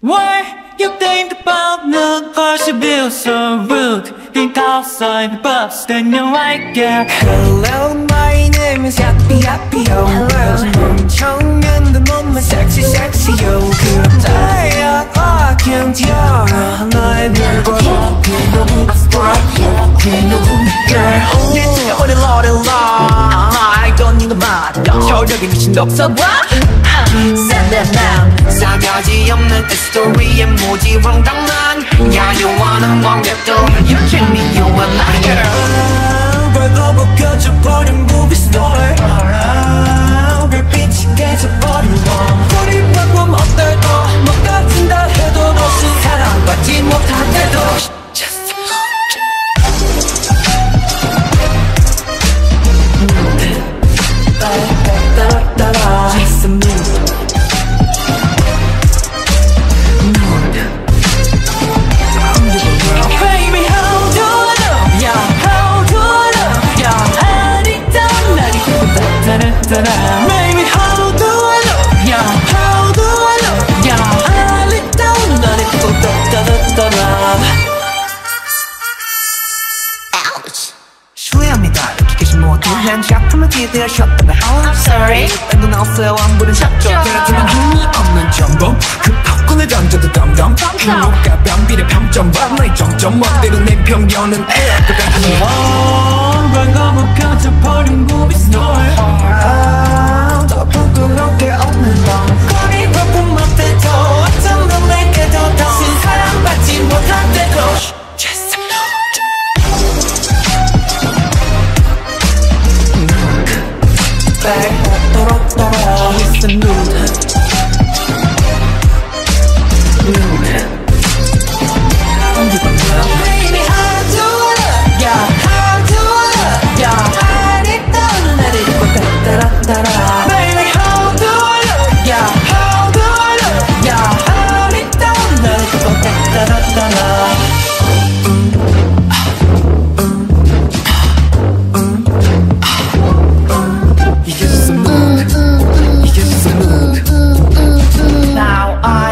Why you think about me? Cause you feel so rude. Think outside the box, then you like it. Hello, my name is Yappy Yappy Yo. 멍청한 듯 몸만 sexy sexy yo. 그럼 다야 I can't tell. 너의 별걸 girl. 내 차가워는 러를 I don't need a man. 혈력이 미친 덕서 Send them now. 싸가지 없는 스토리에 모지 황당한 야유하는 광대도 You treat me you and I 별거 벗겨져버린 movie star 별빛이 깨져버린 너 우리 방법 어떨까 뭐 같은다 해도 너시 사랑받지 못한데도 Just a minute. Baby, how do I know? Yeah, how do I know? Yeah, 아리따운 날이 따라따라. Baby, how do I know? Yeah, how do I know? Yeah, 아리따운 날이 따라따라. 후회합니다. 이렇게 계신 모두는 작품을 기대하셨다면 I'm sorry. 딴돈 없어요. 왕부는 작죠. 그렇지만 흥미 없는 정보 그 팝콘을 던져도 덤덤 흥미가 변비례 평점 봐 너의 정점 멋대로 내 편견은 에어컨 방금 벗겨져버린 movie star. 더 부끄러워